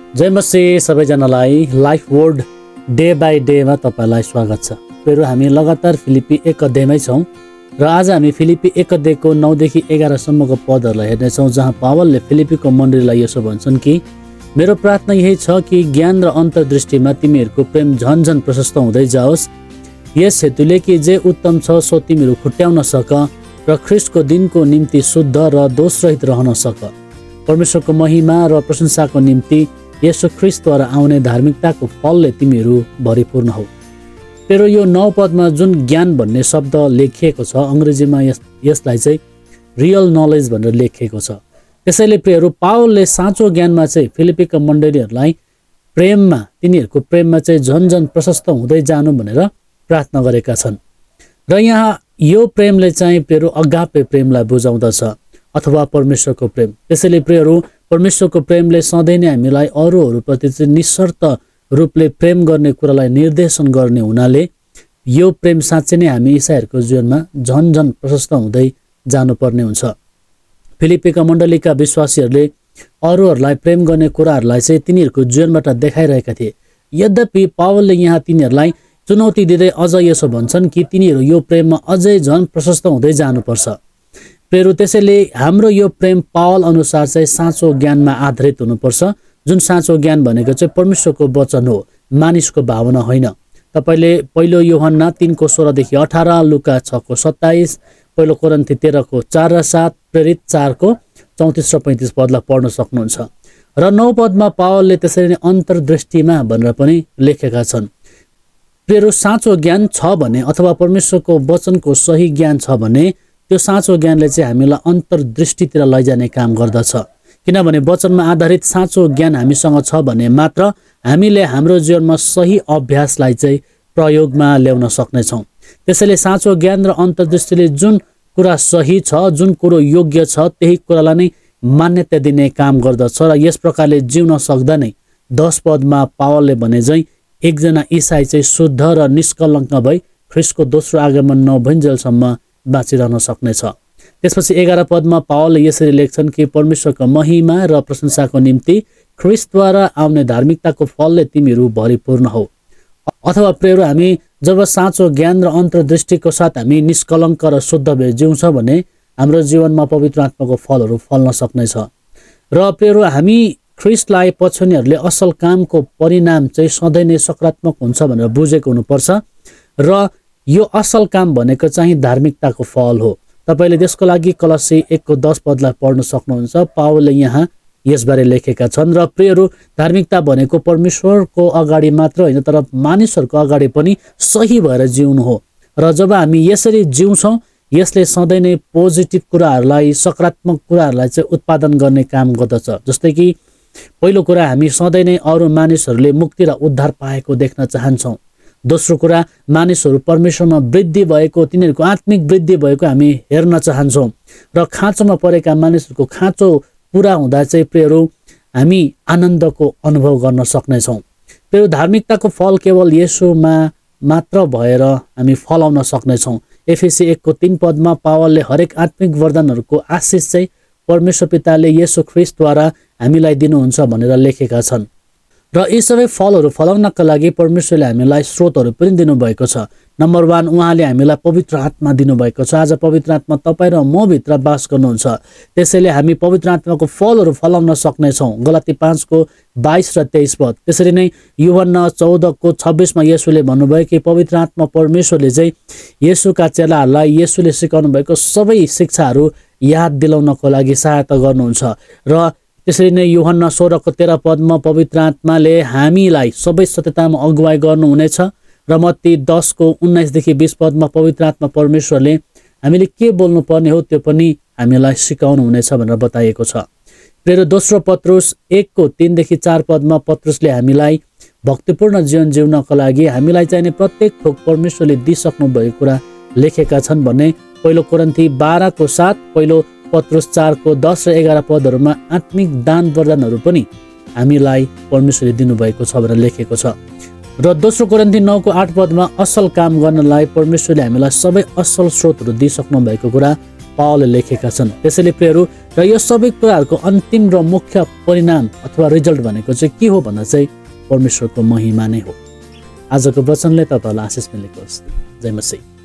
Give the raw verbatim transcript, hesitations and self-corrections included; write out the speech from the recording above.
जय मसीह सबैजनालाई life word day by डेमा तपाईँलाई स्वागत छ। फेरि हामी लगातार फिलिपी एक अध्यायमै छौँ र आज हामी फिलिपी एक अध्यायको नौदेखि एघारसम्मको पदहरूलाई हेर्नेछौँ, जहाँ पावलले फिलिपीको मण्डलीलाई यसो भन्छन् कि मेरो प्रार्थना यही छ कि ज्ञान र अन्तर्दृष्टिमा तिमीहरूको प्रेम झन झन प्रशस्त हुँदै जाओस्, यस हेतुले कि जे उत्तम छ सो तिमीहरू खुट्याउन सक र ख्रिस्टको दिनको निम्ति शुद्ध र दोषरहित रहन सक। परमेश्वरको महिमा र प्रशंसाको निम्ति यसो ख्रिस्टद्वारा आउने धार्मिकताको फलले तिमीहरू भरिपूर्ण हौ। तेरो यो नौ पदमा जुन ज्ञान भन्ने शब्द लेखिएको छ, अङ्ग्रेजीमा यस यसलाई चाहिँ रियल नलेज भनेर लेखिएको छ। त्यसैले प्रियहरू, पावलले साँचो ज्ञानमा चाहिँ फिलिपीका मण्डलीहरूलाई प्रेममा तिनीहरूको प्रेममा चाहिँ झन झन प्रशस्त हुँदै जानु भनेर प्रार्थना गरेका छन्। र यहाँ यो प्रेमले चाहिँ प्रियहरू अगापे प्रेमलाई बुझाउँदछ अथवा परमेश्वरको प्रेम। त्यसैले प्रियहरू, परमेश्वरको प्रेमले सधैँ नै हामीलाई अरूहरूप्रति चाहिँ निशर्त रूपले प्रेम गर्ने कुरालाई निर्देशन गर्ने हुनाले यो प्रेम साँच्चै नै हामी ईसाईहरूको जीवनमा झन झन प्रशस्त हुँदै जानुपर्ने हुन्छ। फिलिपीका मण्डलीका विश्वासीहरूले अरूहरूलाई प्रेम गर्ने कुराहरूलाई चाहिँ तिनीहरूको जीवनबाट देखाइरहेका थिए। यद्यपि पावलले यहाँ तिनीहरूलाई चुनौती दिँदै अझ यसो भन्छन् कि तिनीहरू यो प्रेममा अझै झन प्रशस्त हुँदै जानुपर्छ। प्रेरू, त्यसैले हाम्रो यो प्रेम पावल अनुसार चाहिँ साँचो ज्ञानमा आधारित हुनुपर्छ, जुन साँचो ज्ञान भनेको चाहिँ परमेश्वरको वचन हो, मानिसको भावना होइन। तपाईँले पहिलो यूहन्ना तीनको सोह्रदेखि अठार, लुका छको सत्ताइस, पहिलो कोरिन्थी तेह्रको चार र सात, प्रेरित चारको चौतिस र पैँतिस पदलाई पढ्न सक्नुहुन्छ। र नौ पदमा पावलले त्यसरी नै अन्तर्दृष्टिमा भनेर पनि लेखेका छन्। प्रेरू, साँचो ज्ञान छ भने अथवा परमेश्वरको वचनको सही ज्ञान छ भने त्यो साँचो ज्ञानले चाहिँ हामीलाई अन्तर्दृष्टितिर लैजाने काम गर्दछ। किनभने वचनमा आधारित साँचो ज्ञान हामीसँग छ भने मात्र हामीले हाम्रो जीवनमा सही अभ्यासलाई चाहिँ प्रयोगमा ल्याउन सक्नेछौँ। त्यसैले साँचो ज्ञान र अन्तर्दृष्टिले जुन कुरा सही छ, जुन कुरो योग्य छ, त्यही कुरालाई नै मान्यता दिने काम गर्दछ। र यस प्रकारले जिउन सक्दा नै दस पदमा पावलले भने चाहिँ एकजना ईसाई चाहिँ शुद्ध र निष्कलङ्क भई ख्रिस्टको दोस्रो आगमन नभइन्जेलसम्म बाँचिरहन सक्नेछ। त्यसपछि एघार पदमा पावलले यसरी लेख्छन् कि परमेश्वरको महिमा र प्रशंसाको निम्ति ख्रिस्टद्वारा आउने धार्मिकताको फलले तिमीहरू भरिपूर्ण हौ। अथवा प्रेरू, हामी जब साँचो ज्ञान र अन्तर्दृष्टिको साथ हामी निष्कलङ्क र शुद्ध भए जिउँछ भने हाम्रो जीवनमा पवित्र आत्माको फलहरू फल्न सक्नेछ। र प्रेरू, हामी ख्रिस्टलाई पछ्याउनेहरूले असल कामको परिणाम चाहिँ सधैँ नै सकारात्मक हुन्छ भनेर बुझेको हुनुपर्छ। र यो असल काम भनेको चाहिँ धार्मिकताको फल हो। तपाईँले त्यसको लागि कलसी एकको दस पदलाई पढ्न सक्नुहुन्छ। पावलले यहाँ यसबारे लेखेका छन्। र प्रियहरू, धार्मिकता भनेको परमेश्वरको अगाडि मात्र होइन, तर मानिसहरूको अगाडि पनि सही भएर जिउनु हो। र जब हामी यसरी जिउँछौँ, यसले सधैँ नै पोजिटिभ कुराहरूलाई, सकारात्मक कुराहरूलाई चाहिँ उत्पादन गर्ने काम गर्दछ। जस्तै कि पहिलो कुरा, हामी सधैँ नै अरू मानिसहरूले मुक्ति र उद्धार पाएको देख्न चाहन्छौँ। दोस्रो कुरा, मानिसहरू परमेश्वरमा वृद्धि भएको, तिनीहरूको आत्मिक वृद्धि भएको हामी हेर्न चाहन्छौँ। र खाँचोमा परेका मानिसहरूको खाँचो पुरा हुँदा चाहिँ प्रियहरू हामी आनन्दको अनुभव गर्न सक्नेछौँ। प्रियहरू, धार्मिकताको फल केवल येशूमा मात्र भएर हामी फलाउन सक्नेछौँ। एफएसी एकको तीन पदमा पावलले हरेक आत्मिक वरदानहरूको आशिष चाहिँ परमेश्वर पिताले येशू ख्रिस्टद्वारा हामीलाई दिनुहुन्छ भनेर लेखेका छन्। र यी सबै फलहरू फलाउनका लागि परमेश्वरले हामीलाई स्रोतहरू पनि दिनुभएको छ। नम्बर वान, उहाँले हामीलाई पवित्र आत्मा दिनुभएको छ। आज पवित्र आत्मा तपाईँ र म भित्र बास गर्नुहुन्छ। त्यसैले हामी पवित्र आत्माको फलहरू फलाउन सक्नेछौँ। गलाती पाँचको बाइस र तेइस पद। त्यसरी नै यूहन्ना चौधको छब्बिसमा येशूले भन्नुभयो कि पवित्र आत्मा परमेश्वरले चाहिँ येशूका चेलाहरूलाई येशूले सिकाउनु भएको सबै शिक्षाहरू याद दिलाउनको लागि सहायता गर्नुहुन्छ। र त्यसरी नै यूहन्ना सोह्रको तेह्र पदमा पवित्र आत्माले हामीलाई सबै सत्यतामा अगुवाई गर्नुहुनेछ। र मत्ती दसको उन्नाइसदेखि बिस पदमा पवित्र आत्मा परमेश्वरले हामीले के बोल्नुपर्ने हो त्यो पनि हामीलाई सिकाउनु हुनेछ भनेर बताइएको छ। प्रिय दोस्रो पत्रुस एकको तीनदेखि चार पदमा पत्रुसले हामीलाई भक्तिपूर्ण जीवन जिउनको लागि हामीलाई चाहिने प्रत्येक थोक परमेश्वरले दिइसक्नु भएको कुरा लेखेका छन् भने पहिलो कोरिन्थी बाह्रको सात, पहिलो पत्रुस चारको दस र एघार पदहरूमा आत्मिक दान वरदानहरू पनि हामीलाई परमेश्वरले दिनुभएको छ भनेर लेखेको छ। र दोस्रो कोरिन्थी नौको आठ पदमा असल काम गर्नलाई परमेश्वरले हामीलाई सबै असल स्रोतहरू दिइसक्नु भएको कुरा पावलले लेखेका छन्। त्यसैले प्रियहरू, र यो सबै कुराहरूको अन्तिम र मुख्य परिणाम अथवा रिजल्ट भनेको चाहिँ के हो भन्दा चाहिँ परमेश्वरको महिमा नै हो। आजको वचनले तपाईँहरूलाई आशिष मिलेको होस्। जय मसीह।